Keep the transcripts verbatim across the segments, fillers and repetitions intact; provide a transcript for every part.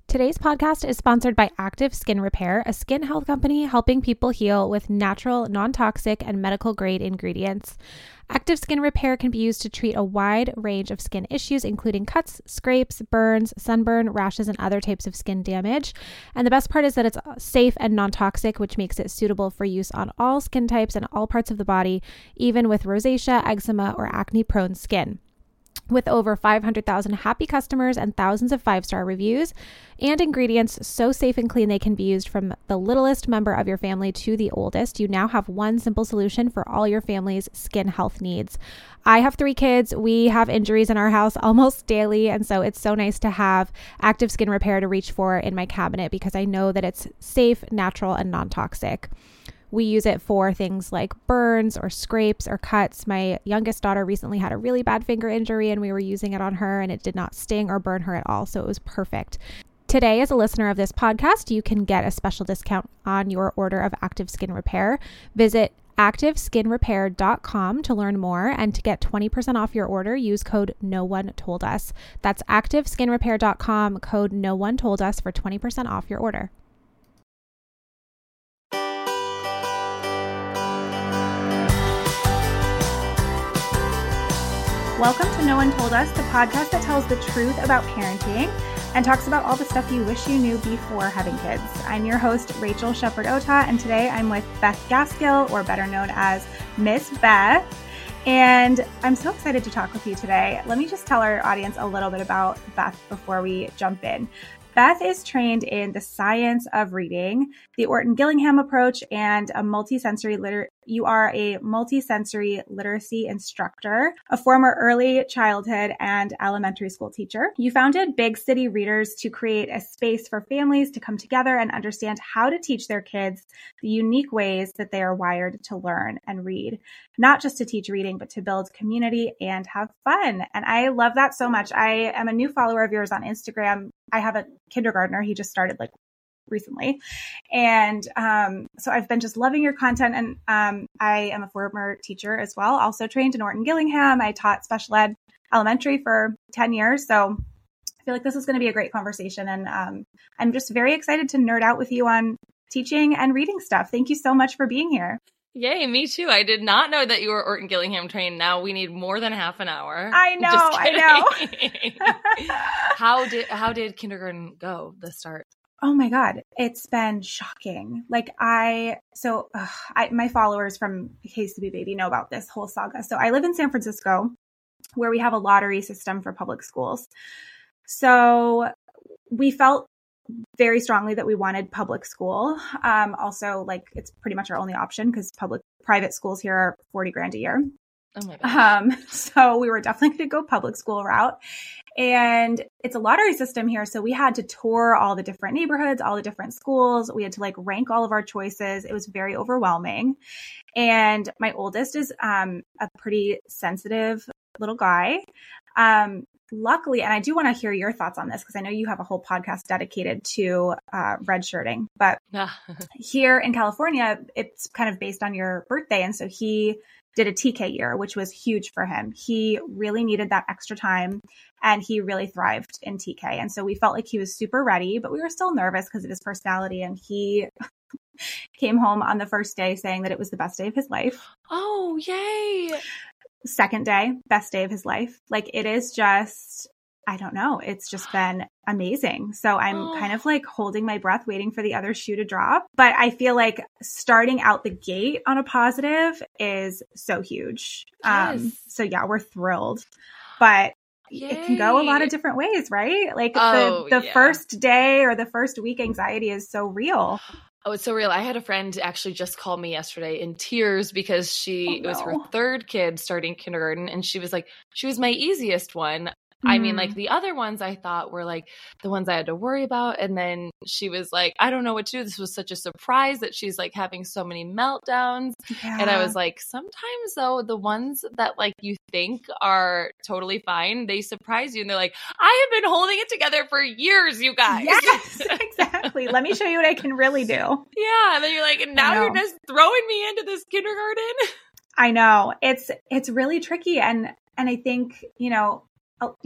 Today's podcast is sponsored by Active Skin Repair, a skin health company helping people heal with natural, non-toxic, and medical-grade ingredients. Active Skin Repair can be used to treat a wide range of skin issues, including cuts, scrapes, burns, sunburn, rashes, and other types of skin damage. And the best part is that it's safe and non-toxic, which makes it suitable for use on all skin types and all parts of the body, even with rosacea, eczema, or acne-prone skin. With over five hundred thousand happy customers and thousands of five-star reviews and ingredients so safe and clean they can be used from the littlest member of your family to the oldest, you now have one simple solution for all your family's skin health needs. I have three kids. We have injuries in our house almost daily, and so it's so nice to have Active Skin Repair to reach for in my cabinet because I know that it's safe, natural, and non-toxic. We use it for things like burns or scrapes or cuts. My youngest daughter recently had a really bad finger injury and we were using it on her and it did not sting or burn her at all. So it was perfect. Today, as a listener of this podcast, you can get a special discount on your order of Active Skin Repair. Visit active skin repair dot com to learn more, and to get twenty percent off your order, use code no one told us. That's active skin repair dot com, code no one told us for twenty percent off your order. Welcome to No One Told Us, the podcast that tells the truth about parenting and talks about all the stuff you wish you knew before having kids. I'm your host, Rachel Shepard-Ota, and today I'm with Beth Gaskill, or better known as Miss Beth. And I'm so excited to talk with you today. Let me just tell our audience a little bit about Beth before we jump in. Beth is trained in the science of reading, the Orton Gillingham approach, and a multisensory liter- you are a multisensory literacy instructor, a former early childhood and elementary school teacher. You founded Big City Readers to create a space for families to come together and understand how to teach their kids the unique ways that they are wired to learn and read, not just to teach reading, but to build community and have fun. And I love that so much. I am a new follower of yours on Instagram. I have a kindergartner. He just started like recently. And um, so I've been just loving your content. And um, I am a former teacher as well, also trained in Orton Gillingham. I taught special ed elementary for ten years. So I feel like this is going to be a great conversation. And um, I'm just very excited to nerd out with you on teaching and reading stuff. Thank you so much for being here. Yay, me too. I did not know that you were Orton Gillingham trained. Now we need more than half an hour. I know, I know. how did how did kindergarten go, the start? Oh my God, it's been shocking. Like I, so uh, I, my followers from Case to Be Baby know about this whole saga. So I live in San Francisco, where we have a lottery system for public schools. So we felt very strongly that we wanted public school. Um, also, like it's pretty much our only option because public private schools here are forty grand a year. Oh my gosh. Um, so we were definitely going to go public school route. And it's a lottery system here. So we had to tour all the different neighborhoods, all the different schools. We had to like rank all of our choices. It was very overwhelming. And my oldest is um, a pretty sensitive little guy. Um, luckily, and I do want to hear your thoughts on this because I know you have a whole podcast dedicated to uh, redshirting. But here in California, it's kind of based on your birthday. And so he did a T K year, which was huge for him. He really needed that extra time and he really thrived in T K. And so we felt like he was super ready, but we were still nervous because of his personality. And he came home on the first day saying that it was the best day of his life. Oh, yay. Second day, best day of his life. Like it is just, I don't know. It's just been amazing. So I'm oh. kind of like holding my breath, waiting for the other shoe to drop. But I feel like starting out the gate on a positive is so huge. Yes. Um, so yeah, we're thrilled. But Yay. It can go a lot of different ways, right? Like oh, the, the yeah. first day or the first week anxiety is so real. Oh, it's so real. I had a friend actually just call me yesterday in tears because she, oh, no. it was her third kid starting kindergarten. And she was like, she was my easiest one. I mean, like the other ones I thought were like the ones I had to worry about. And then she was like, I don't know what to do. This was such a surprise that she's like having so many meltdowns. Yeah. And I was like, sometimes though, the ones that like you think are totally fine, they surprise you. And they're like, I have been holding it together for years, you guys. Yes, exactly. Let me show you what I can really do. Yeah. And then you're like, and now you're just throwing me into this kindergarten. I know. It's, it's really tricky. And, and I think, you know, your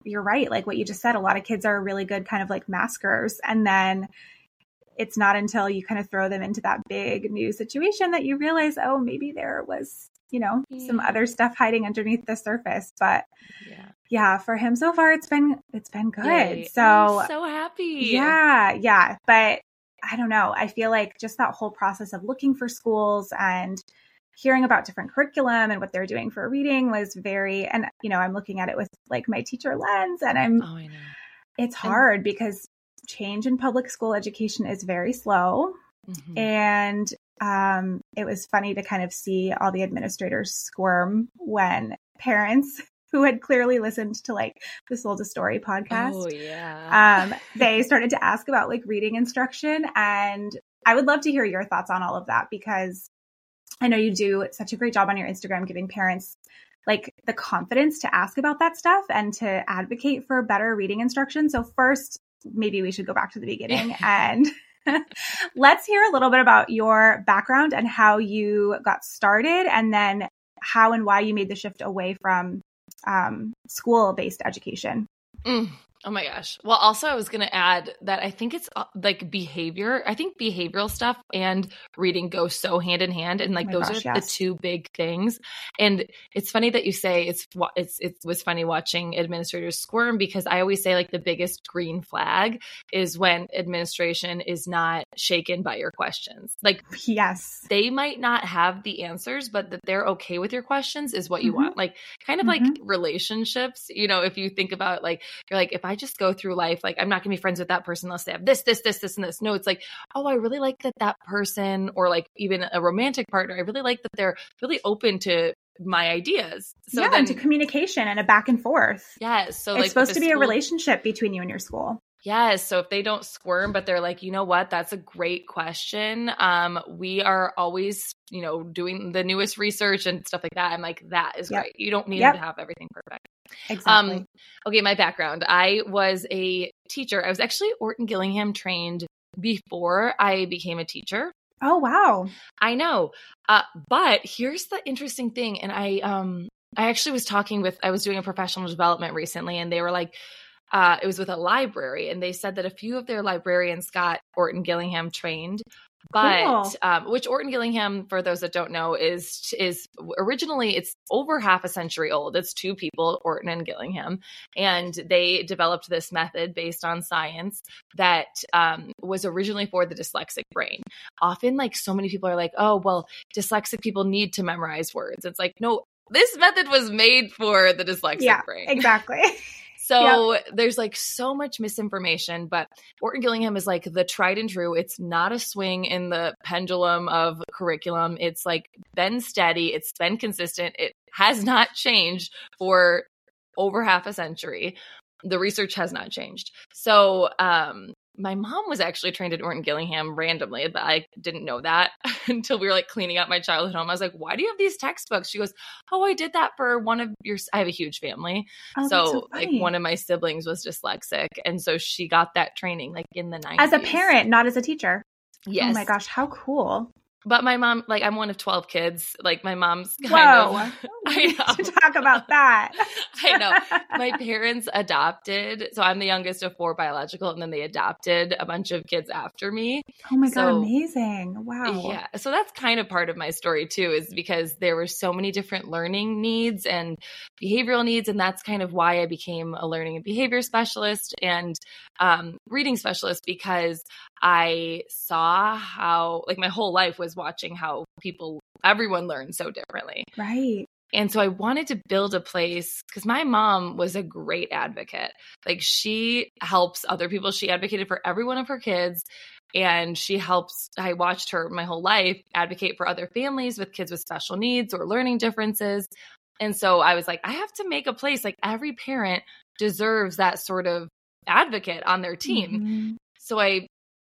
you're right. Like what you just said, a lot of kids are really good kind of like maskers. And then it's not until you kind of throw them into that big new situation that you realize, oh, maybe there was, you know, yeah. some other stuff hiding underneath the surface. But yeah. yeah, for him so far, it's been, it's been good. Yay. So, I'm so happy. Yeah. Yeah. But I don't know. I feel like just that whole process of looking for schools and hearing about different curriculum and what they're doing for reading was very, and, you know, I'm looking at it with like my teacher lens, and I'm, oh, I know. It's hard and- because change in public school education is very slow. Mm-hmm. And um, it was funny to kind of see all the administrators squirm when parents who had clearly listened to like the Sold a Story podcast, oh, yeah. um, they started to ask about like reading instruction. And I would love to hear your thoughts on all of that, because I know you do such a great job on your Instagram giving parents like the confidence to ask about that stuff and to advocate for better reading instruction. So first, maybe we should go back to the beginning and let's hear a little bit about your background and how you got started, and then how and why you made the shift away from um, school-based education. Mm. Oh my gosh. Well, also I was going to add that I think it's uh, like behavior. I think behavioral stuff and reading go so hand in hand. And like, oh those gosh, are yes. the two big things. And it's funny that you say it's, it's, it was funny watching administrators squirm, because I always say like the biggest green flag is when administration is not shaken by your questions. Like, yes, they might not have the answers, but that they're okay with your questions is what you mm-hmm. want. Like kind of mm-hmm. like relationships, you know, if you think about like, you're like, if I just go through life, like I'm not gonna be friends with that person unless they have this, this, this, this, and this. No, it's like, oh, I really like that that person, or like even a romantic partner, I really like that they're really open to my ideas. So yeah, then, and to communication and a back and forth. Yes. So it's like supposed to be school, a relationship between you and your school. Yes. So if they don't squirm, but they're like, you know what, that's a great question. Um, we are always, you know, doing the newest research and stuff like that. I'm like, that is yep. great. You don't need yep. to have everything perfect. Exactly. Um, okay. My background, I was a teacher. I was actually Orton Gillingham trained before I became a teacher. Oh, wow. I know. Uh, but here's the interesting thing. And I, um, I actually was talking with, I was doing a professional development recently, and they were like, Uh, it was with a library, and they said that a few of their librarians got Orton Gillingham trained, but cool. um, which Orton Gillingham, for those that don't know, is is originally it's over half a century old. It's two people, Orton and Gillingham, and they developed this method based on science that um, was originally for the dyslexic brain. Often, like so many people are like, oh, well, dyslexic people need to memorize words. It's like, no, this method was made for the dyslexic yeah, brain. Exactly. So yep. there's like so much misinformation, but Orton Gillingham is like the tried and true. It's not a swing in the pendulum of curriculum. It's like been steady. It's been consistent. It has not changed for over half a century. The research has not changed. So, um, my mom was actually trained at Orton Gillingham randomly, but I didn't know that until we were like cleaning up my childhood home. I was like, why do you have these textbooks? She goes, oh, I did that for one of your, I have a huge family. Oh, so, so like one of my siblings was dyslexic. And so she got that training like in the nineties. As a parent, not as a teacher. Yes. Oh my gosh, how cool. But my mom, like I'm one of twelve kids. Like my mom's kind Whoa. of, I know. To talk about that. I know. My parents adopted. So I'm the youngest of four biological, and then they adopted a bunch of kids after me. Oh my so, God, amazing. Wow. Yeah. So that's kind of part of my story too, is because there were so many different learning needs and behavioral needs. And that's kind of why I became a learning and behavior specialist and um, reading specialist, because I saw how, like my whole life was watching how people, everyone learns so differently. Right. And so I wanted to build a place, because my mom was a great advocate. Like she helps other people. She advocated for every one of her kids. And she helps, I watched her my whole life advocate for other families with kids with special needs or learning differences. And so I was like, I have to make a place, like every parent deserves that sort of advocate on their team. Mm-hmm. So I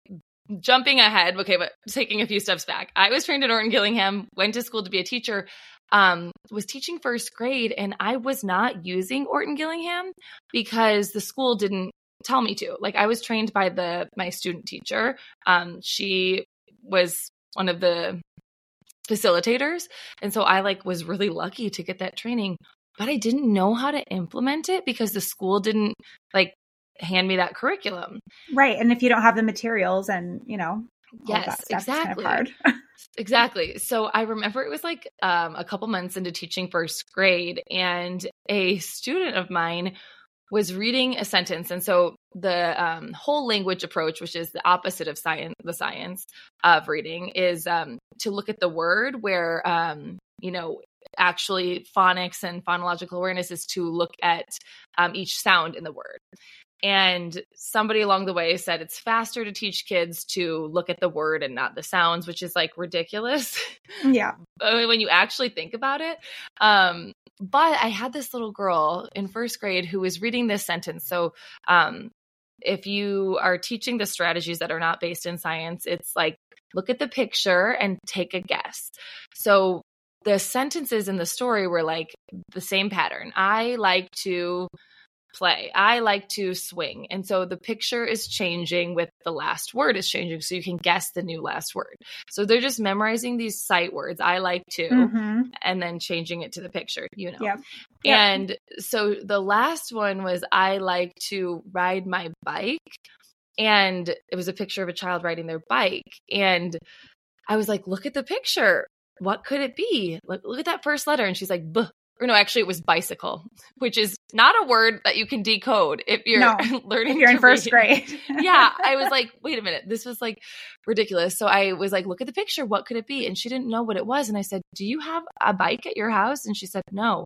Jumping ahead, okay, but taking a few steps back. I was trained at Orton Gillingham, went to school to be a teacher, um, was teaching first grade, and I was not using Orton Gillingham because the school didn't tell me to. Like I was trained by the my student teacher. Um, she was one of the facilitators, and so I like was really lucky to get that training. but I didn't know how to implement it because the school didn't like hand me that curriculum. Right. And if you don't have the materials and, you know, all yes, that stuff, exactly. It's kind of hard. Exactly. So I remember it was like um, a couple months into teaching first grade, and a student of mine was reading a sentence. And so the um, whole language approach, which is the opposite of science, the science of reading, is um, to look at the word where, um, you know, actually phonics and phonological awareness is to look at um, each sound in the word. And somebody along the way said it's faster to teach kids to look at the word and not the sounds, which is like ridiculous. Yeah. When you actually think about it. Um, but I had this little girl in first grade who was reading this sentence. So um, if you are teaching the strategies that are not based in science, it's like, look at the picture and take a guess. So the sentences in the story were like the same pattern. I like to play. I like to swing. And so the picture is changing with the last word is changing. So you can guess the new last word. So they're just memorizing these sight words. I like to, mm-hmm. and then changing it to the picture, you know? Yep. Yep. And so the last one was, I like to ride my bike. And it was a picture of a child riding their bike. And I was like, look at the picture. What could it be? Look, look at that first letter. And she's like, buh. Or no, actually it was bicycle, which is not a word that you can decode if you're no, learning. If you're in first read. grade. Yeah. I was like, wait a minute. This was like ridiculous. So I was like, look at the picture. What could it be? And she didn't know what it was. And I said, do you have a bike at your house? And she said, no.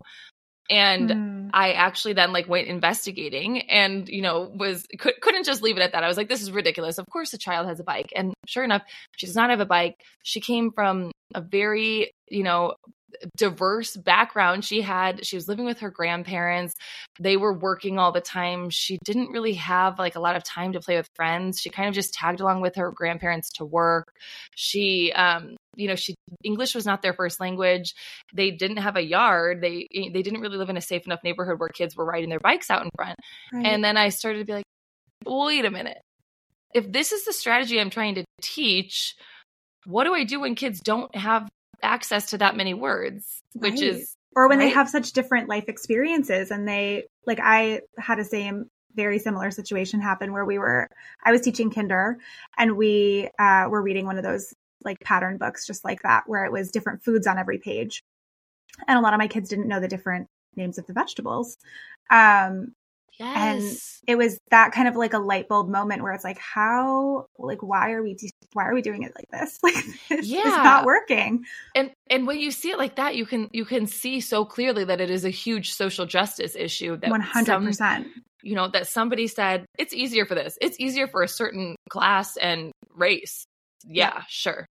And mm. I actually then like went investigating and, you know, was could, couldn't just leave it at that. I was like, this is ridiculous. Of course the child has a bike. And sure enough, she does not have a bike. She came from a very, you know, diverse background. She had, she was living with her grandparents. They were working all the time. She didn't really have like a lot of time to play with friends. She kind of just tagged along with her grandparents to work. She, um, you know, she, English was not their first language. They didn't have a yard. They, they didn't really live in a safe enough neighborhood where kids were riding their bikes out in front. Right. And then I started to be like, wait a minute. If this is the strategy I'm trying to teach, what do I do when kids don't have access to that many words, which right. is or when right? they have such different life experiences? And they like, I had a same very similar situation happen where we were, I was teaching kinder and we uh, were reading one of those like pattern books, just like that, where it was different foods on every page. And a lot of my kids didn't know the different names of the vegetables. Um, Yes. And it was that kind of like a light bulb moment where it's like, how, like, why are we, de- why are we doing it like this? Like, this yeah. is not working. And, and when you see it like that, you can, you can see so clearly that it is a huge social justice issue that one hundred percent, some, you know, that somebody said it's easier for this. It's easier for a certain class and race. Yeah, yeah. Sure.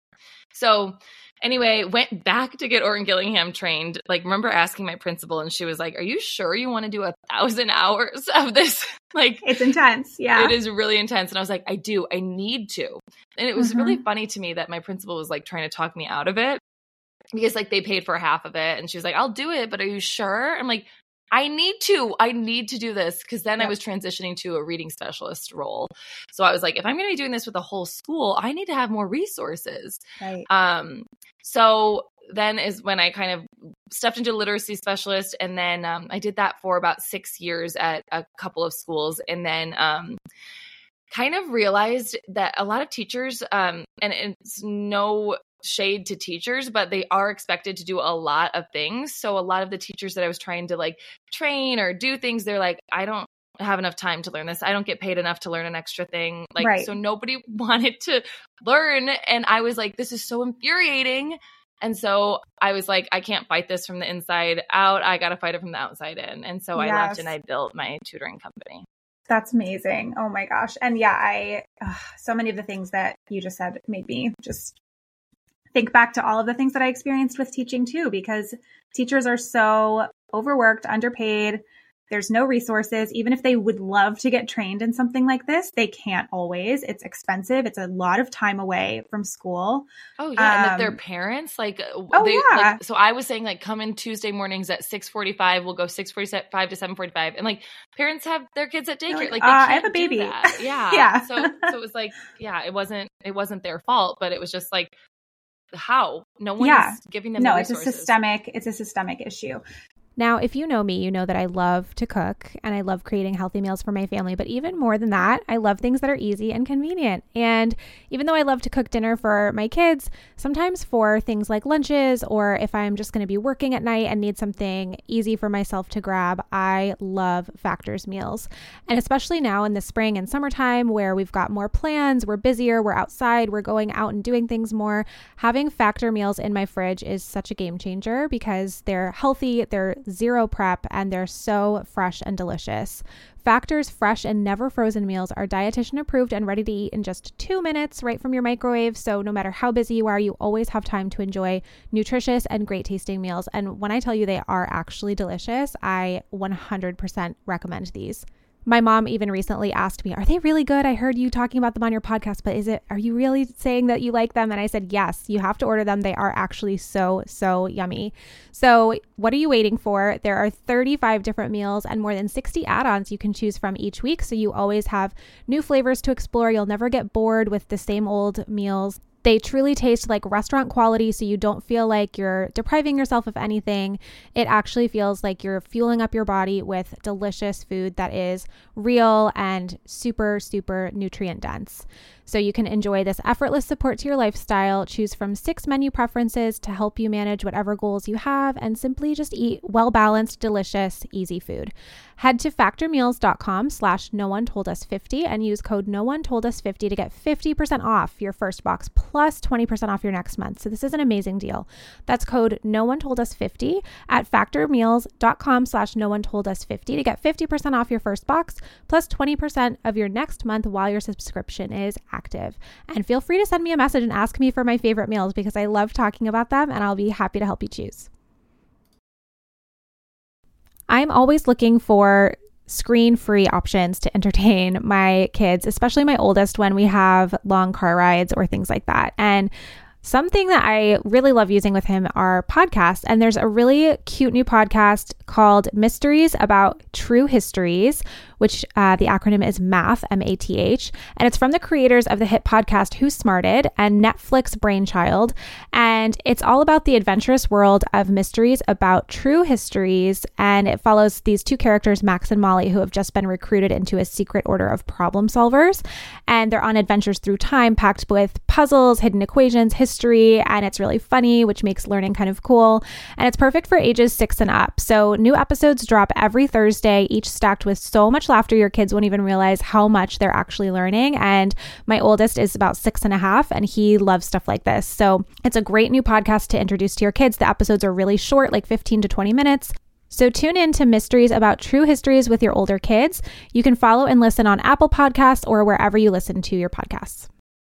So anyway, went back to get Orton Gillingham trained. Like, remember asking my principal and she was like, are you sure you want to do a thousand hours of this? Like, it's intense. Yeah. It is really intense. And I was like, I do, I need to. And it was mm-hmm. really funny to me that my principal was like trying to talk me out of it because like they paid for half of it. And she was like, I'll do it, but are you sure? I'm like, I need to, I need to do this. Cause then yep. I was transitioning to a reading specialist role. So I was like, if I'm going to be doing this with the whole school, I need to have more resources. Right. Um, so then is when I kind of stepped into literacy specialist. And then, um, I did that for about six years at a couple of schools. And then, um, kind of realized that a lot of teachers, um, and it's no shade to teachers, but they are expected to do a lot of things. So a lot of the teachers that I was trying to like train or do things, they're like, I don't have enough time to learn this. I don't get paid enough to learn an extra thing. Like, right. So nobody wanted to learn. And I was like, this is so infuriating. And so I was like, I can't fight this from the inside out. I got to fight it from the outside in. And so yes. I left and I built my tutoring company. That's amazing. Oh my gosh. And yeah, I, uh, so many of the things that you just said made me just think back to all of the things that I experienced with teaching too, because teachers are so overworked, underpaid. There's no resources. Even if they would love to get trained in something like this, they can't always. It's expensive. It's a lot of time away from school. Oh yeah. Um, and if they're parents, like, oh they, yeah. Like, so I was saying like, come in Tuesday mornings at six forty-five. We'll go six forty-five to seven forty-five. And like parents have their kids at daycare. Like, like they uh, I have a baby. Yeah. yeah. So, so it was like, yeah, it wasn't, it wasn't their fault, but it was just like, how? No one yeah. is giving them no, the it's a systemic, it's a systemic issue. Now, if you know me, you know that I love to cook and I love creating healthy meals for my family. But even more than that, I love things that are easy and convenient. And even though I love to cook dinner for my kids, sometimes for things like lunches, or if I'm just going to be working at night and need something easy for myself to grab, I love Factor's meals. And especially now in the spring and summertime where we've got more plans, we're busier, we're outside, we're going out and doing things more, having Factor meals in my fridge is such a game changer because they're healthy, they're zero prep, and they're so fresh and delicious. Factor's fresh and never frozen meals are dietitian approved and ready to eat in just two minutes right from your microwave. So no matter how busy you are, you always have time to enjoy nutritious and great tasting meals. And when I tell you they are actually delicious, I one hundred percent recommend these. My mom even recently asked me, are they really good? I heard you talking about them on your podcast, but is it, are you really saying that you like them? And I said, yes, you have to order them. They are actually so, so yummy. So what are you waiting for? There are thirty-five different meals and more than sixty add-ons you can choose from each week. So you always have new flavors to explore. You'll never get bored with the same old meals. They truly taste like restaurant quality, so you don't feel like you're depriving yourself of anything. It actually feels like you're fueling up your body with delicious food that is real and super, super nutrient dense. So you can enjoy this effortless support to your lifestyle, choose from six menu preferences to help you manage whatever goals you have, and simply just eat well-balanced, delicious, easy food. Head to factormeals.com slash no one told us 50 and use code no one told us 50 to get fifty percent off your first box plus twenty percent off your next month. So this is an amazing deal. That's code no one told us 50 at factormeals.com slash no one told us 50 to get fifty percent off your first box plus twenty percent of your next month while your subscription is active. And feel free to send me a message and ask me for my favorite meals because I love talking about them and I'll be happy to help you choose. I'm always looking for screen-free options to entertain my kids, especially my oldest when we have long car rides or things like that. And something that I really love using with him are podcasts. And there's a really cute new podcast called Mysteries About True Histories, which uh, the acronym is MATH, M A T H. And it's from the creators of the hit podcast Who Smarted and Netflix brainchild. And it's all about the adventurous world of mysteries about true histories. And it follows these two characters, Max and Molly, who have just been recruited into a secret order of problem solvers. And they're on adventures through time packed with puzzles, hidden equations, history, and it's really funny, which makes learning kind of cool. And it's perfect for ages six and up. So new episodes drop every Thursday, each stacked with so much laughter your kids won't even realize how much they're actually learning. And my oldest is about six and a half and he loves stuff like this. So it's a great new podcast to introduce to your kids. The episodes are really short, like fifteen to twenty minutes. So tune in to Mysteries About True Histories with your older kids. You can follow and listen on Apple Podcasts or wherever you listen to your podcasts.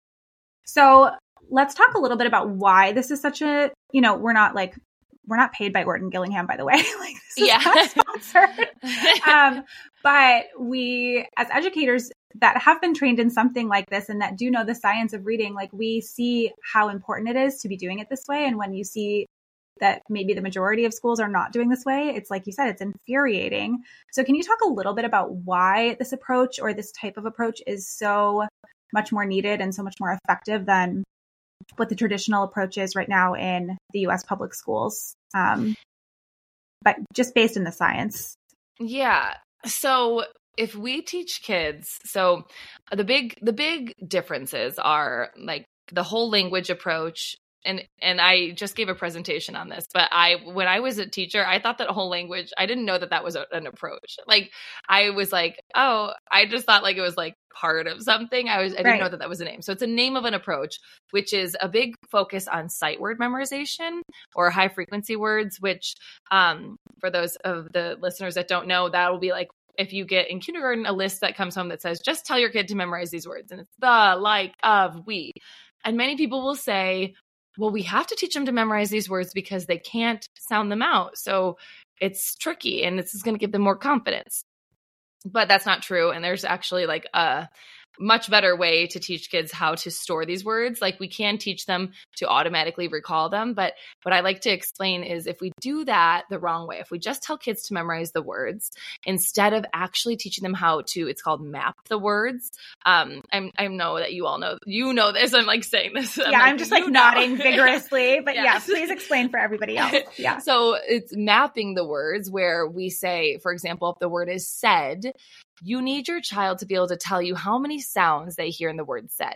So let's talk a little bit about why this is such a, you know, we're not like, we're not paid by Orton Gillingham, by the way. Like this is yeah. not sponsored. um, but we, as educators that have been trained in something like this and that do know the science of reading, like we see how important it is to be doing it this way. And when you see that maybe the majority of schools are not doing this way, it's like you said, it's infuriating. So can you talk a little bit about why this approach or this type of approach is so much more needed and so much more effective than what the traditional approach is right now in the U S public schools, um, but just based in the science? Yeah. So if we teach kids, so the big, the big differences are like the whole language approach. And, and I just gave a presentation on this, but I, when I was a teacher, I thought that whole language, I didn't know that that was a, an approach. Like I was like, oh, I just thought like it was like part of something. I was, I didn't Right. know that that was a name. So it's a name of an approach, which is a big focus on sight word memorization or high frequency words, which, um, for those of the listeners that don't know, that will be like, if you get in kindergarten, a list that comes home that says, just tell your kid to memorize these words. And it's the, like, of, we. And many people will say, well, we have to teach them to memorize these words because they can't sound them out. So it's tricky and this is going to give them more confidence. But that's not true. And there's actually like a, much better way to teach kids how to store these words. Like we can teach them to automatically recall them. But what I like to explain is if we do that the wrong way, if we just tell kids to memorize the words instead of actually teaching them how to, it's called map the words. Um, I'm, I know that you all know, you know this. I'm like saying this. I'm yeah. like, I'm just like know. nodding vigorously, but Yes. yeah, please explain for everybody else. Yeah. So it's mapping the words where we say, for example, if the word is said, you need your child to be able to tell you how many sounds they hear in the word said.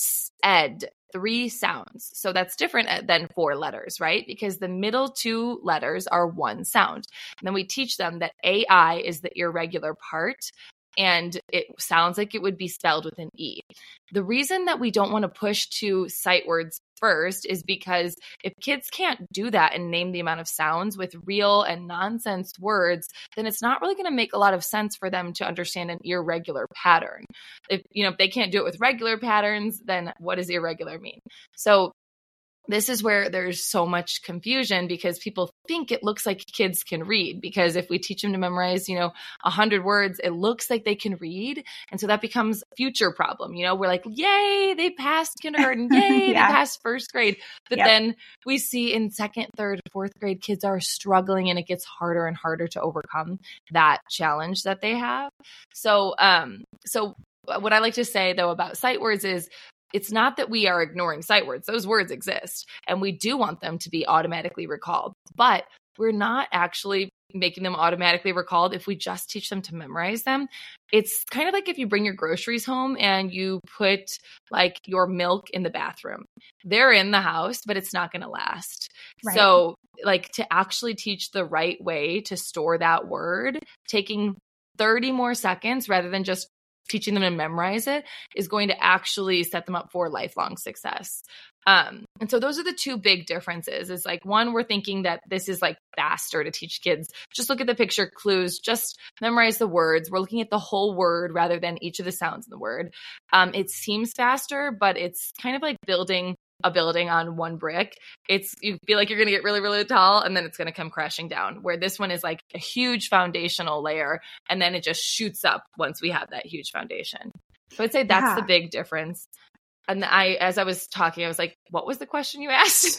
Said, three sounds. So that's different than four letters, right? Because the middle two letters are one sound. And then we teach them that A I is the irregular part, and it sounds like it would be spelled with an E. The reason that we don't want to push to sight words first is because if kids can't do that and name the amount of sounds with real and nonsense words, then it's not really going to make a lot of sense for them to understand an irregular pattern. If, you know, if they can't do it with regular patterns, then what does irregular mean? So this is where there's so much confusion because people think it looks like kids can read, because if we teach them to memorize, you know, a hundred words, it looks like they can read. And so that becomes a future problem. You know, we're like, yay, they passed kindergarten. Yay, yeah. They passed first grade. But yep. then we see in second, third, fourth grade, kids are struggling and it gets harder and harder to overcome that challenge that they have. So, um, so what I like to say though about sight words is, it's not that we are ignoring sight words. Those words exist, and we do want them to be automatically recalled, but we're not actually making them automatically recalled if we just teach them to memorize them. It's kind of like if you bring your groceries home and you put like your milk in the bathroom. They're in the house, but it's not going to last. Right. So like to actually teach the right way to store that word, taking thirty more seconds rather than just teaching them to memorize it is going to actually set them up for lifelong success. Um, and so those are the two big differences. Is like, one, we're thinking that this is like faster to teach kids. Just look at the picture clues, just memorize the words. We're looking at the whole word rather than each of the sounds in the word. Um, it seems faster, but it's kind of like building a building on one brick. It's, you feel like you're going to get really, really tall and then it's going to come crashing down, where this one is like a huge foundational layer and then it just shoots up once we have that huge foundation. So I'd say that's yeah. the big difference. And I, as I was talking, I was like, what was the question you asked?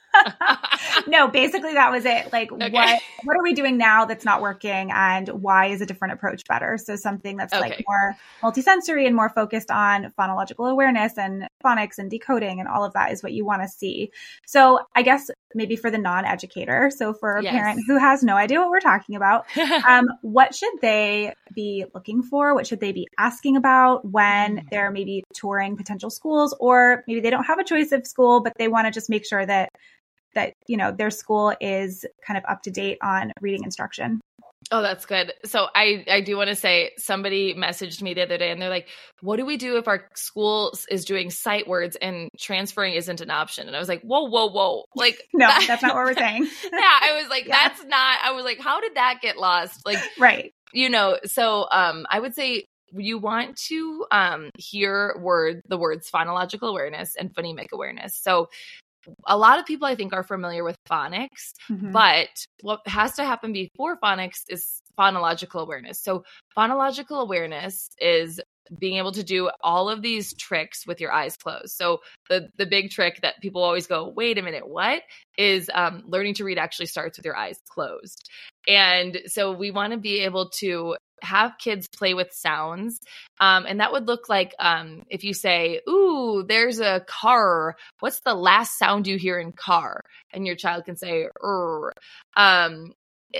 No, basically that was it. Like, okay. what what are we doing now that's not working, and why is a different approach better? So something that's okay. like more multisensory and more focused on phonological awareness and phonics and decoding and all of that is what you want to see. So I guess maybe for the non-educator, so for a yes. parent who has no idea what we're talking about, um, what should they be looking for? What should they be asking about when they're maybe touring potential schools, or maybe they don't have a choice of school, but they want to just make sure that that, you know, their school is kind of up to date on reading instruction? Oh, that's good. So I, I do want to say, somebody messaged me the other day and they're like, what do we do if our school is doing sight words and transferring isn't an option? And I was like, whoa, whoa, whoa. Like, no, that, that's not what we're saying. Yeah. I was like, yeah. that's not, I was like, how did that get lost? Like, right. You know, so um, I would say you want to um, hear word, the words phonological awareness and phonemic awareness. So a lot of people, I think, are familiar with phonics, mm-hmm. but what has to happen before phonics is phonological awareness. So phonological awareness is being able to do all of these tricks with your eyes closed. So the the big trick that people always go, wait a minute, what? Is um, learning to read actually starts with your eyes closed. And so we want to be able to have kids play with sounds. Um, and that would look like um, if you say, ooh, there's a car. What's the last sound you hear in car? And your child can say, er. Um,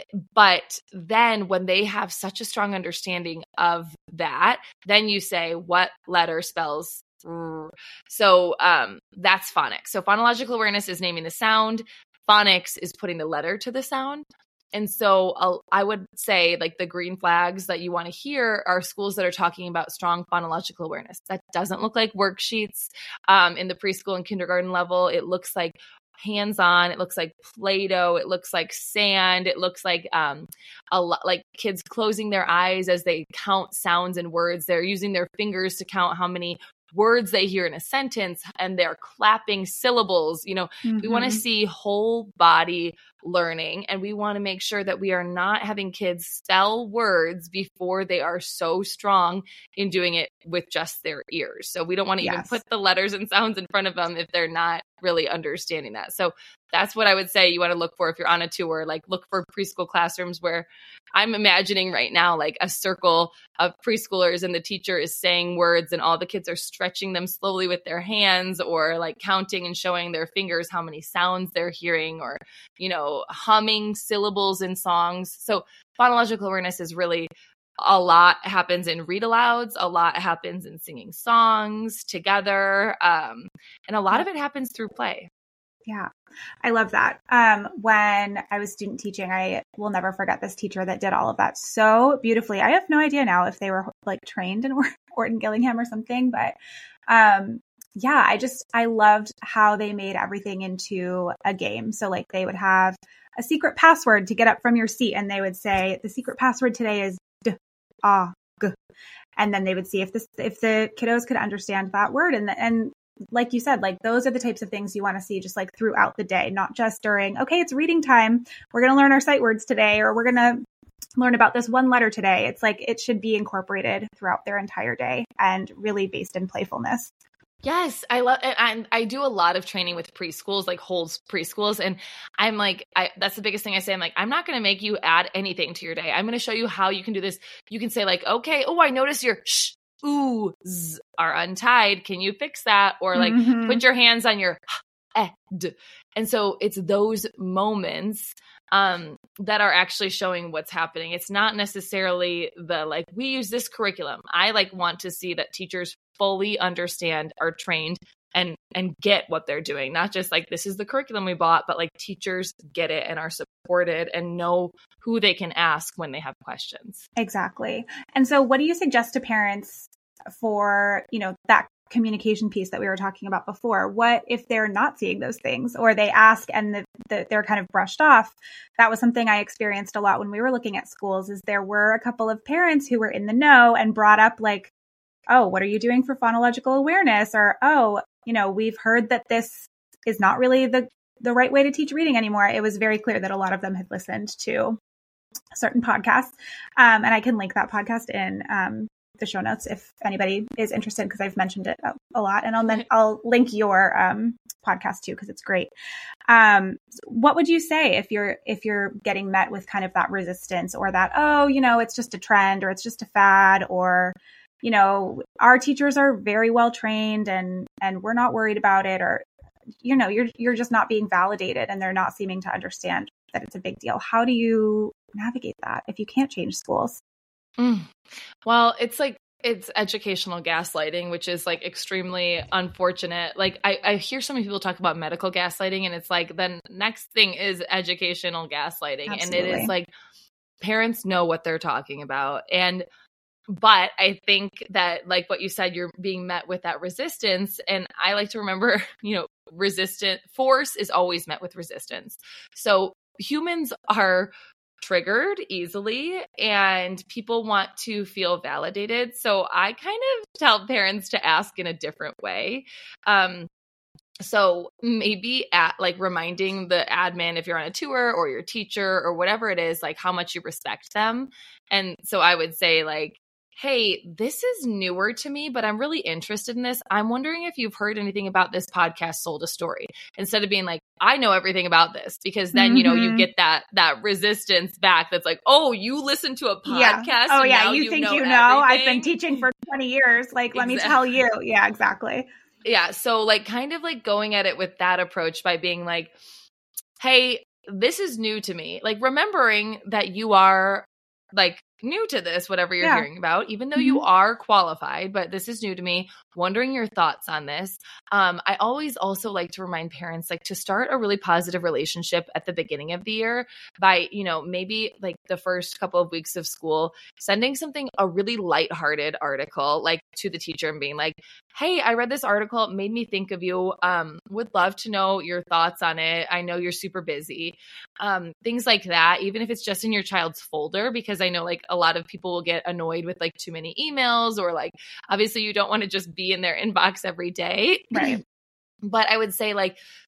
but then when they have such a strong understanding of that, then you say, what letter spells er? So um, that's phonics. So phonological awareness is naming the sound. Phonics is putting the letter to the sound. And so I'll, I would say like the green flags that you want to hear are schools that are talking about strong phonological awareness. That doesn't look like worksheets um, in the preschool and kindergarten level. It looks like hands-on. It looks like Play-Doh. It looks like sand. It looks like um, a lot like kids closing their eyes as they count sounds and words. They're using their fingers to count how many words they hear in a sentence, and they're clapping syllables. You know, mm-hmm. we want to see whole body learning. And we want to make sure that we are not having kids spell words before they are so strong in doing it with just their ears. So we don't want to yes. even put the letters and sounds in front of them if they're not really understanding that. So that's what I would say you want to look for if you're on a tour. Like, look for preschool classrooms where I'm imagining right now, like a circle of preschoolers and the teacher is saying words and all the kids are stretching them slowly with their hands, or like counting and showing their fingers how many sounds they're hearing, or, you know, humming syllables in songs. So phonological awareness is really a lot happens in read alouds, a lot happens in singing songs together, um, and a lot of it happens through play. Yeah, I love that. Um, when I was student teaching, I will never forget this teacher that did all of that so beautifully. I have no idea now if they were like trained in Orton Gillingham or something, but um, yeah, I just, I loved how they made everything into a game. So like they would have a secret password to get up from your seat, and they would say, the secret password today is D, ah, G. And then they would see if this, if the kiddos could understand that word. And the, and like you said, like those are the types of things you want to see just like throughout the day, not just during, okay, it's reading time, we're going to learn our sight words today, or we're going to learn about this one letter today. It's like, it should be incorporated throughout their entire day and really based in playfulness. Yes, I love, and I do a lot of training with preschools, like whole preschools. And I'm like, I, that's the biggest thing I say. I'm like, I'm not going to make you add anything to your day. I'm going to show you how you can do this. You can say like, okay, oh, I notice your sh, ooh, z are untied. Can you fix that? Or like mm-hmm. put your hands on your h, eh, d. And so it's those moments um, that are actually showing what's happening. It's not necessarily the, like, we use this curriculum. I like want to see that teachers fully understand, are trained, and, and get what they're doing. Not just like, this is the curriculum we bought, but like teachers get it and are supported and know who they can ask when they have questions. Exactly. And so what do you suggest to parents for, you know, that communication piece that we were talking about before? What if they're not seeing those things, or they ask and the, the, they're kind of brushed off? That was something I experienced a lot when we were looking at schools, is there were a couple of parents who were in the know and brought up like, oh, what are you doing for phonological awareness? Or, oh, you know, we've heard that this is not really the, the right way to teach reading anymore. It was very clear that a lot of them had listened to certain podcasts. Um, and I can link that podcast in um, the show notes if anybody is interested, because I've mentioned it a, a lot, and I'll men- I'll link your um, podcast too, because it's great. Um, what would you say if you're if you're getting met with kind of that resistance, or that, oh, you know, it's just a trend, or it's just a fad, or, you know, our teachers are very well trained and and we're not worried about it, or, you know, you're you're just not being validated and they're not seeming to understand that it's a big deal? How do you navigate that if you can't change schools? Mm. Well, it's like, it's educational gaslighting, which is like extremely unfortunate. Like I, I hear so many people talk about medical gaslighting, and it's like, the next thing is educational gaslighting. Absolutely. And it is like, parents know what they're talking about. And, but I think that, like what you said, you're being met with that resistance. And I like to remember, you know, resistant force is always met with resistance. So humans are triggered easily, and people want to feel validated. So I kind of tell parents to ask in a different way. Um, so maybe at like reminding the admin, if you're on a tour, or your teacher, or whatever it is, like how much you respect them. And so I would say like, hey, this is newer to me, but I'm really interested in this. I'm wondering if you've heard anything about this podcast, Sold a Story, instead of being like, I know everything about this, because then, mm-hmm. you know, you get that, that resistance back. That's like, oh, you listen to a podcast. Yeah. Oh and yeah. Now You, you think know you know, everything. I've been teaching for twenty years. Like, let Exactly. me tell you. Yeah, exactly. Yeah. So like kind of like going at it with that approach by being like, hey, this is new to me. Like remembering that you are like new to this, whatever you're yeah. hearing about, even though mm-hmm. you are qualified, but this is new to me, wondering your thoughts on this. Um, I always also like to remind parents, like to start a really positive relationship at the beginning of the year by, you know, maybe like the first couple of weeks of school, sending something, a really lighthearted article, like to the teacher and being like, hey, I read this article. It made me think of you. Um, would love to know your thoughts on it. I know you're super busy. Um, things like that, even if it's just in your child's folder, because I know like a lot of people will get annoyed with like too many emails, or like, obviously you don't want to just be in their inbox every day. Right. But I would say like,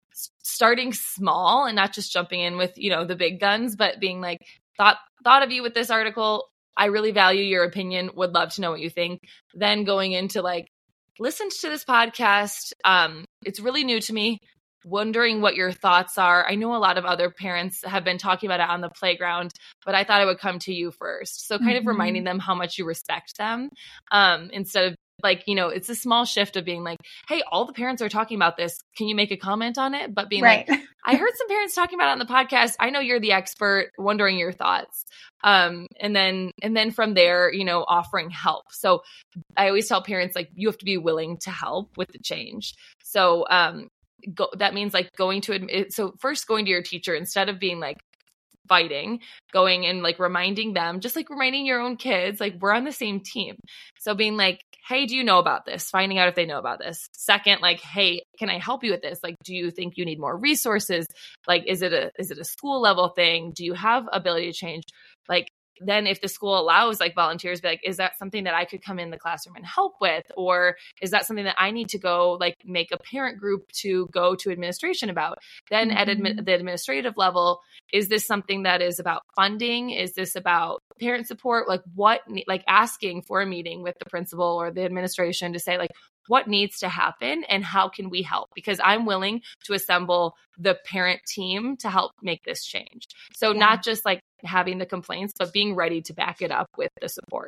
starting small and not just jumping in with, you know, the big guns, but being like, thought, thought of you with this article. I really value your opinion. Would love to know what you think. Then going into like, listen to this podcast. Um, it's really new to me. Wondering what your thoughts are. I know a lot of other parents have been talking about it on the playground, but I thought I would come to you first. So kind mm-hmm. of reminding them how much you respect them, um, instead of like, you know, it's a small shift of being like, hey, all the parents are talking about this. Can you make a comment on it? But being right. like, I heard some parents talking about it on the podcast. I know you're the expert, wondering your thoughts. Um, and then, and then from there, you know, offering help. So I always tell parents, like, you have to be willing to help with the change. So, um, Go, that means like going to admit, so first going to your teacher instead of being like fighting, going and like reminding them, just like reminding your own kids, like we're on the same team. So being like, hey, do you know about this? Finding out if they know about this. Second, like, hey, can I help you with this? Like, do you think you need more resources? Like, is it a, is it a school level thing? Do you have ability to change? Like, then if the school allows like volunteers, be like, is that something that I could come in the classroom and help with? Or is that something that I need to go like make a parent group to go to administration about? Then mm-hmm. at admi- the administrative level, is this something that is about funding? Is this about parent support? Like what, like asking for a meeting with the principal or the administration to say like, what needs to happen and how can we help? Because I'm willing to assemble the parent team to help make this change. So yeah. not just like having the complaints, but being ready to back it up with the support.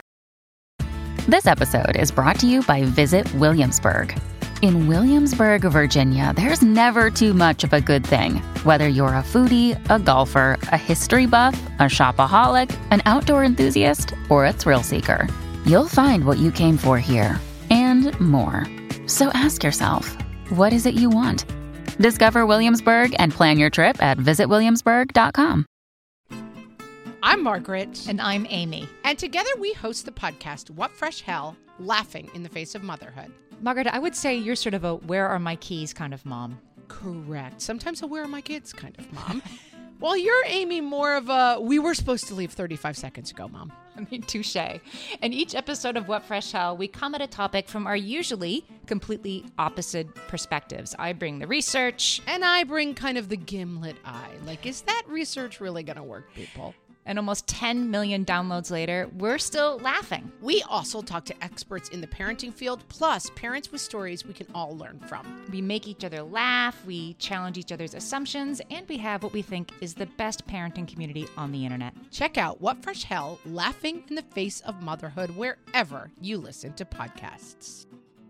This episode is brought to you by Visit Williamsburg. In Williamsburg, Virginia, there's never too much of a good thing. Whether you're a foodie, a golfer, a history buff, a shopaholic, an outdoor enthusiast, or a thrill seeker, you'll find what you came for here and more. So ask yourself, what is it you want? Discover Williamsburg and plan your trip at visit williamsburg dot com. I'm Margaret. And I'm Amy. And together we host the podcast, What Fresh Hell? Laughing in the Face of Motherhood. Margaret, I would say you're sort of a where are my keys kind of mom. Correct. Sometimes a where are my kids kind of mom. Well, you're, Amy, more of a we were supposed to leave thirty-five seconds ago, mom. I mean, touche. In each episode of What Fresh Hell, we come at a topic from our usually completely opposite perspectives. I bring the research. And I bring kind of the gimlet eye. Like, is that research really going to work, people? And almost ten million downloads later, we're still laughing. We also talk to experts in the parenting field, plus parents with stories we can all learn from. We make each other laugh, we challenge each other's assumptions, and we have what we think is the best parenting community on the internet. Check out What Fresh Hell, Laughing in the Face of Motherhood, wherever you listen to podcasts.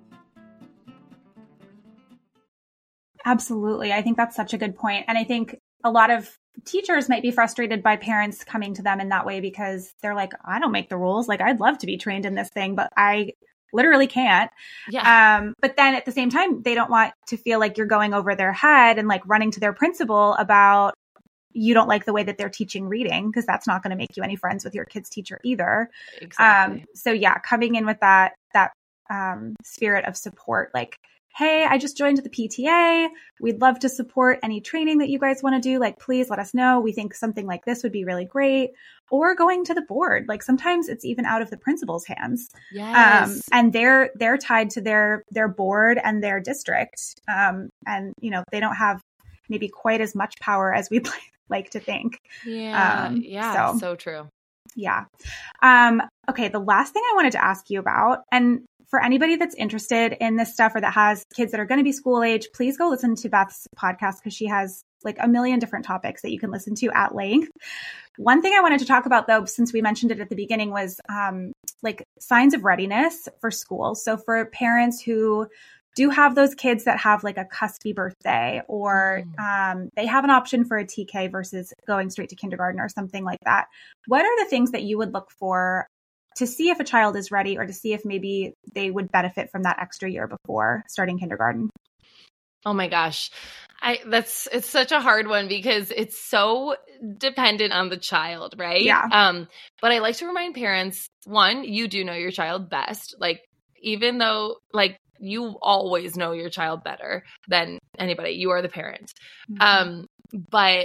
Absolutely. I think that's such a good point. And I think a lot of teachers might be frustrated by parents coming to them in that way because they're like, I don't make the rules. Like, I'd love to be trained in this thing, but I literally can't. Yeah. Um, but then at the same time, they don't want to feel like you're going over their head and like running to their principal about you don't like the way that they're teaching reading, because that's not going to make you any friends with your kid's teacher either. Exactly. Um, so yeah, coming in with that, that um, spirit of support, like, hey, I just joined the P T A. We'd love to support any training that you guys want to do. Like, please let us know. We think something like this would be really great. Or going to the board. Like, sometimes it's even out of the principal's hands. Yes. Um, and they're, they're tied to their, their board and their district. Um, and, you know, they don't have maybe quite as much power as we'd like to think. Yeah. Um, yeah. So, so true. Yeah. Um, okay. The last thing I wanted to ask you about, and for anybody that's interested in this stuff or that has kids that are going to be school age, please go listen to Beth's podcast because she has like a million different topics that you can listen to at length. One thing I wanted to talk about, though, since we mentioned it at the beginning, was um, like signs of readiness for school. So for parents who do have those kids that have like a cuspy birthday, or um, they have an option for a T K versus going straight to kindergarten or something like that, what are the things that you would look for to see if a child is ready, or to see if maybe they would benefit from that extra year before starting kindergarten? Oh my gosh. I that's it's such a hard one because it's so dependent on the child, right? Yeah. Um, but I like to remind parents, one, you do know your child best. Like, even though like you always know your child better than anybody, you are the parent. Mm-hmm. Um, but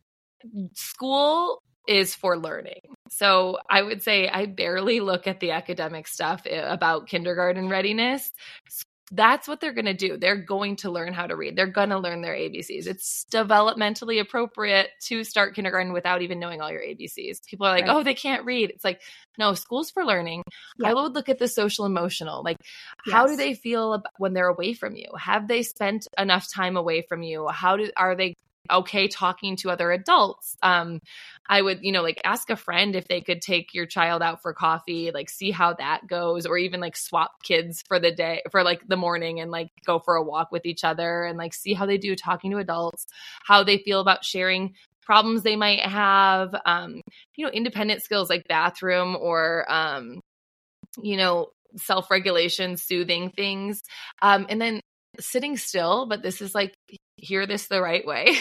school is for learning. So I would say I barely look at the academic stuff about kindergarten readiness. that's what they're going to do. They're going to learn how to read. They're going to learn their A B Cs. It's developmentally appropriate to start kindergarten without even knowing all your A B Cs. People are like, right. oh, they can't read. It's like, no, school's for learning. Yeah. I would look at the social emotional. Like, yes. how do they feel about when they're away from you? Have they spent enough time away from you? How do, are they okay talking to other adults? Um, I would, you know, like ask a friend if they could take your child out for coffee, like see how that goes, or even like swap kids for the day, for like the morning, and like go for a walk with each other and like see how they do talking to adults, how they feel about sharing problems they might have, um, you know, independent skills like bathroom or, um, you know, self-regulation, soothing things. Um, and then sitting still, but this is like, hear this the right way.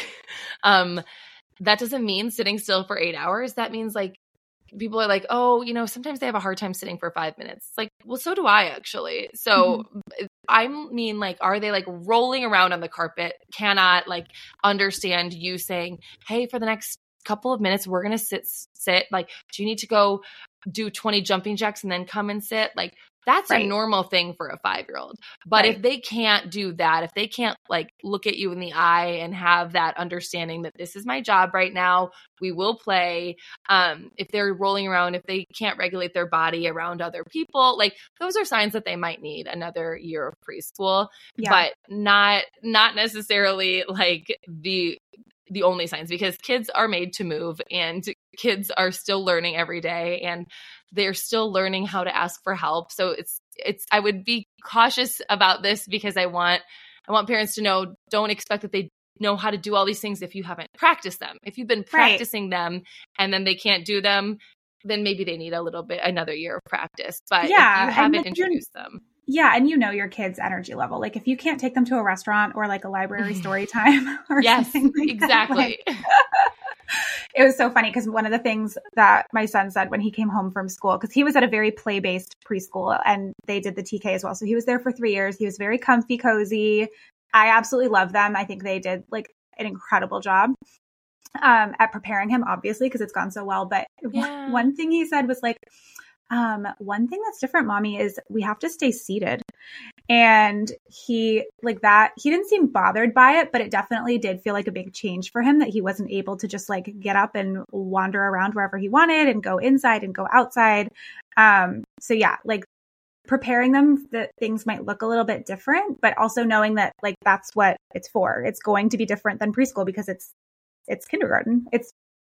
um, that doesn't mean sitting still for eight hours. That means like people are like, oh, you know, sometimes they have a hard time sitting for five minutes. It's like, well, so do I actually. So mm-hmm. I mean, like, are they like rolling around on the carpet, cannot like understand you saying, hey, for the next couple of minutes, we're going to sit, sit. Like, do you need to go do twenty jumping jacks and then come and sit? Like, that's right. a normal thing for a five-year-old. But right. if they can't do that, if they can't like look at you in the eye and have that understanding that this is my job right now, we will play. Um, if they're rolling around, if they can't regulate their body around other people, like those are signs that they might need another year of preschool, yeah. but not, not necessarily like the, the only signs, because kids are made to move and kids are still learning every day and they're still learning how to ask for help. So it's, it's, I would be cautious about this because I want, I want parents to know, don't expect that they know how to do all these things if you haven't practiced them. If you've been practicing right. them and then they can't do them, then maybe they need a little bit, another year of practice. But yeah, if you haven't introduced them. Yeah. And you know your kid's energy level. Like if you can't take them to a restaurant or like a library story time or yes, something like exactly. that, like, it was so funny because one of the things that my son said when he came home from school, because he was at a very play-based preschool and they did the T K as well. So he was there for three years. He was very comfy, cozy. I absolutely love them. I think they did like an incredible job um, at preparing him, obviously, because it's gone so well. But yeah. one, one thing he said was like, Um, one thing that's different, mommy, is we have to stay seated. And he like that, he didn't seem bothered by it, but it definitely did feel like a big change for him that he wasn't able to just like get up and wander around wherever he wanted and go inside and go outside. Um, so yeah, like preparing them that things might look a little bit different, but also knowing that like that's what it's for. It's going to be different than preschool because it's, it's kindergarten. It's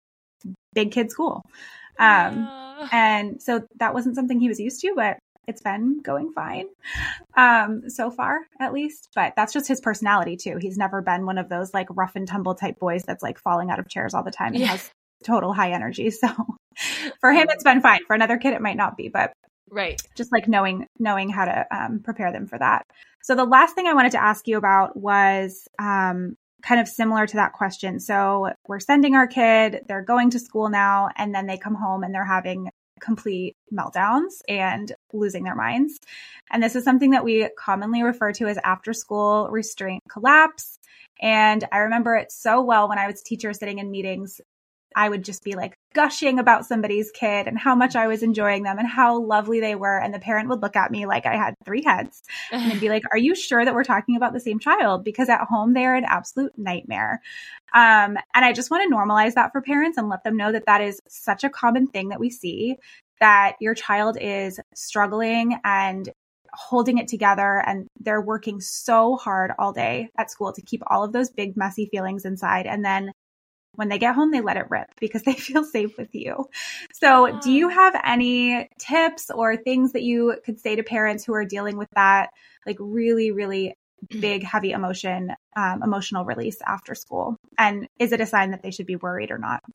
big kid school. Um, uh. And so that wasn't something he was used to, but it's been going fine, um, so far at least, but that's just his personality too. He's never been one of those like rough and tumble type boys that's like falling out of chairs all the time and yeah. has total high energy. So for him, it's been fine. For another kid, it might not be, but right. just like knowing, knowing how to, um, prepare them for that. So the last thing I wanted to ask you about was, um, kind of similar to that question. So we're sending our kid, they're going to school now, and then they come home and they're having complete meltdowns and losing their minds. And this is something that we commonly refer to as after school restraint collapse. And I remember it so well when I was a teacher sitting in meetings. I would just be like gushing about somebody's kid and how much I was enjoying them and how lovely they were. And the parent would look at me like I had three heads and they'd be like, are you sure that we're talking about the same child? Because at home, they're an absolute nightmare. Um, and I just want to normalize that for parents and let them know that that is such a common thing that we see, that your child is struggling and holding it together and they're working so hard all day at school to keep all of those big, messy feelings inside. And then when they get home, they let it rip because they feel safe with you. So do you have any tips or things that you could say to parents who are dealing with that, like really, really big, heavy emotion, um, emotional release after school? And is it a sign that they should be worried or not?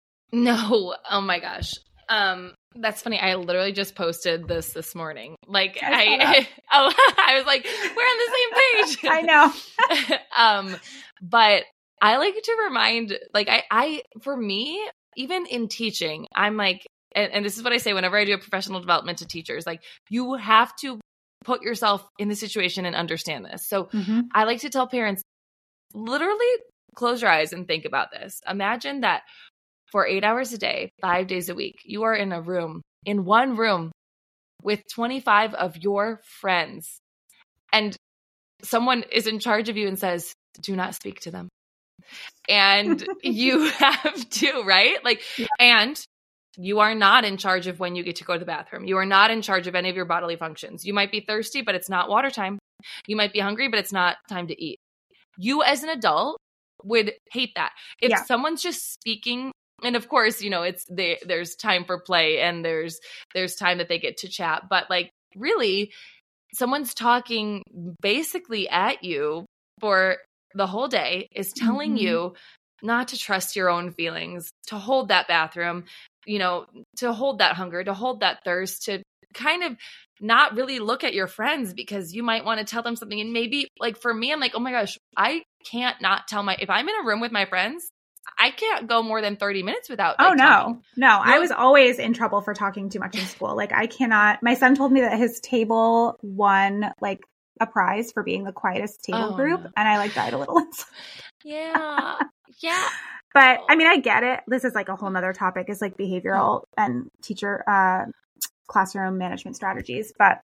No. Oh my gosh. Um, that's funny. I literally just posted this this morning. Like I, I oh, I was like, we're on the same page. I know. um, but I like to remind, like I, I, for me, even in teaching, I'm like, and, and this is what I say whenever I do a professional development to teachers, like you have to put yourself in the situation and understand this. So mm-hmm. I like to tell parents, literally close your eyes and think about this. Imagine that for eight hours a day, five days a week, you are in a room, in one room with twenty-five of your friends. And someone is in charge of you and says, do not speak to them. And you have to, right? Like, and you are not in charge of when you get to go to the bathroom. You are not in charge of any of your bodily functions. You might be thirsty, but it's not water time. You might be hungry, but it's not time to eat. You as an adult would hate that. If yeah. someone's just speaking, and of course, you know, it's they, there's time for play and there's there's time that they get to chat, but like really someone's talking basically at you for the whole day, is telling mm-hmm. you not to trust your own feelings, to hold that bathroom, you know, to hold that hunger, to hold that thirst, to kind of not really look at your friends because you might want to tell them something. And maybe like for me, I'm like, oh my gosh, I can't not tell my, if I'm in a room with my friends, I can't go more than thirty minutes without. Like, oh, no, talking. no. no. I was always in trouble for talking too much in school. Like I cannot, my son told me that his table won like a prize for being the quietest table oh, group. No. And I like died a little. yeah. Yeah. But I mean, I get it. This is like a whole nother topic, is like behavioral and teacher, uh, classroom management strategies. But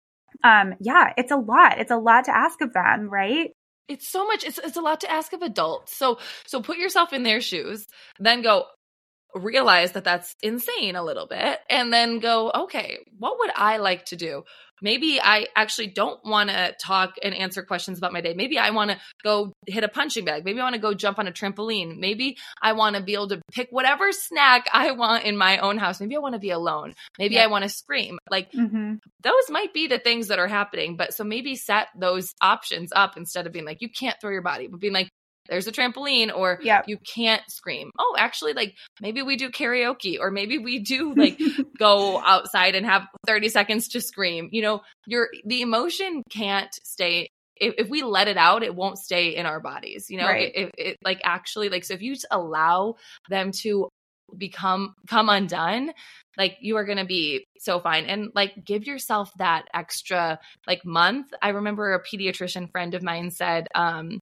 um, yeah, it's a lot. It's a lot to ask of them, right? It's so much. It's it's a lot to ask of adults. So so put yourself in their shoes, then go realize that that's insane a little bit, and then go, okay, what would I like to do? Maybe I actually don't want to talk and answer questions about my day. Maybe I want to go hit a punching bag. Maybe I want to go jump on a trampoline. Maybe I want to be able to pick whatever snack I want in my own house. Maybe I want to be alone. Maybe yeah. I want to scream. Like mm-hmm. those might be the things that are happening. But so maybe set those options up instead of being like, you can't throw your body, but being like, there's a trampoline, or yep. you can't scream. Oh, actually, like maybe we do karaoke, or maybe we do like go outside and have thirty seconds to scream. You know, your the emotion can't stay. If, if we let it out, it won't stay in our bodies. You know, right. it, it, it like actually like so if you just allow them to become come undone, like you are going to be so fine. And like give yourself that extra like month. I remember a pediatrician friend of mine said, um,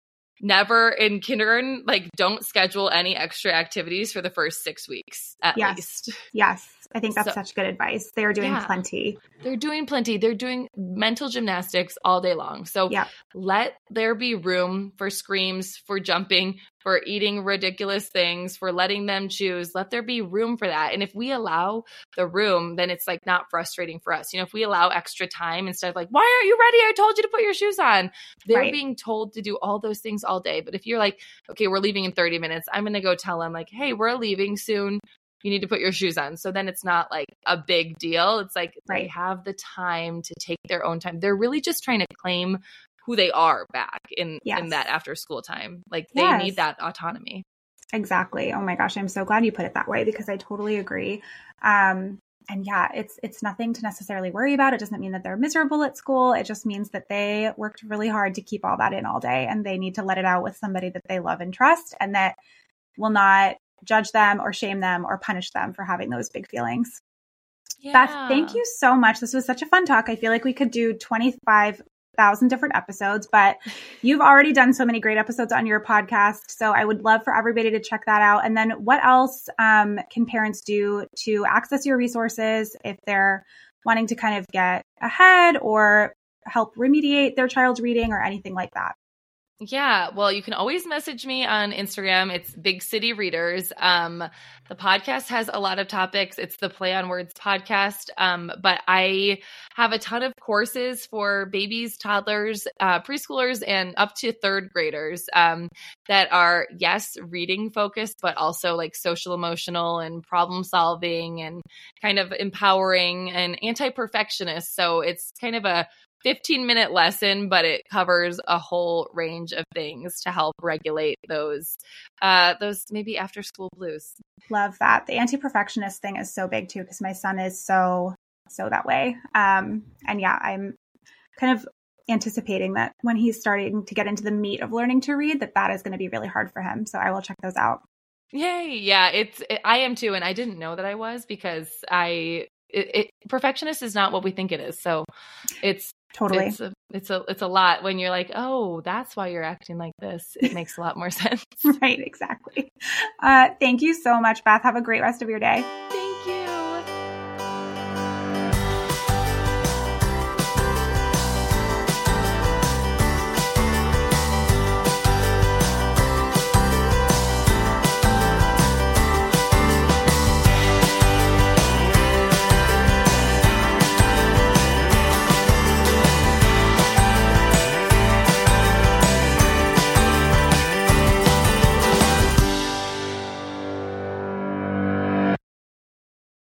never in kindergarten, like don't schedule any extra activities for the first six weeks at yes. least. Yes. I think that's so, such good advice. They are doing yeah, plenty. They're doing plenty. They're doing mental gymnastics all day long. So yeah. let there be room for screams, for jumping, for eating ridiculous things, for letting them choose. Let there be room for that. And if we allow the room, then it's like not frustrating for us. You know, if we allow extra time instead of like, why aren't you ready? I told you to put your shoes on. They're right. being told to do all those things all day. But if you're like, okay, we're leaving in thirty minutes, I'm going to go tell them like, hey, we're leaving soon. You need to put your shoes on. So then it's not like a big deal. It's like right. they have the time to take their own time. They're really just trying to claim who they are back in, yes. in that after school time. Like they yes. need that autonomy. Exactly. Oh my gosh. I'm so glad you put it that way because I totally agree. Um, and yeah, it's, it's nothing to necessarily worry about. It doesn't mean that they're miserable at school. It just means that they worked really hard to keep all that in all day, and they need to let it out with somebody that they love and trust, and that will not judge them or shame them or punish them for having those big feelings. Yeah. Beth, thank you so much. This was such a fun talk. I feel like we could do twenty-five thousand different episodes, but you've already done so many great episodes on your podcast. So I would love for everybody to check that out. And then what else um, can parents do to access your resources if they're wanting to kind of get ahead or help remediate their child's reading or anything like that? Yeah, well, you can always message me on Instagram. It's Big City Readers. Um, the podcast has a lot of topics. It's the Play on Words podcast. Um, but I have a ton of courses for babies, toddlers, uh, preschoolers, and up to third graders um, that are, yes, reading focused, but also like social emotional and problem solving and kind of empowering and anti-perfectionist. So it's kind of a fifteen minute lesson, but it covers a whole range of things to help regulate those, uh, those maybe after school blues. Love that. The anti-perfectionist thing is so big too, because my son is so, so that way. Um, and yeah, I'm kind of anticipating that when he's starting to get into the meat of learning to read, that that is going to be really hard for him. So I will check those out. Yay. Yeah, it's, it, I am too. And I didn't know that I was because I, it, it, perfectionist is not what we think it is. So it's, Totally. It's a, it's a, it's a lot when you're like, oh, that's why you're acting like this. It makes a lot more sense. Right. Exactly. Uh, thank you so much, Beth. Have a great rest of your day. Thank you.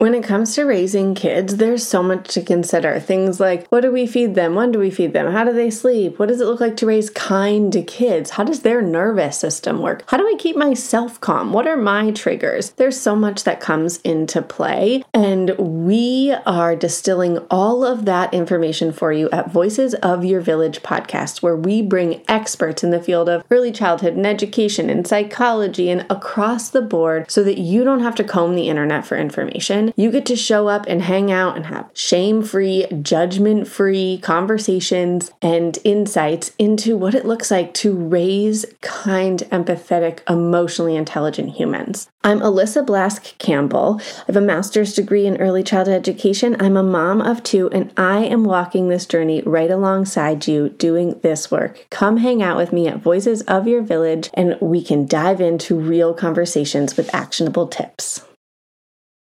When it comes to raising kids, there's so much to consider. Things like, what do we feed them? When do we feed them? How do they sleep? What does it look like to raise kind kids? How does their nervous system work? How do I keep myself calm? What are my triggers? There's so much that comes into play, and we are distilling all of that information for you at Voices of Your Village podcast, where we bring experts in the field of early childhood and education and psychology and across the board so that you don't have to comb the internet for information. You get to show up and hang out and have shame-free, judgment-free conversations and insights into what it looks like to raise kind, empathetic, emotionally intelligent humans. I'm Alyssa Blask Campbell. I have a master's degree in early childhood education. I'm a mom of two, and I am walking this journey right alongside you doing this work. Come hang out with me at Voices of Your Village, and we can dive into real conversations with actionable tips.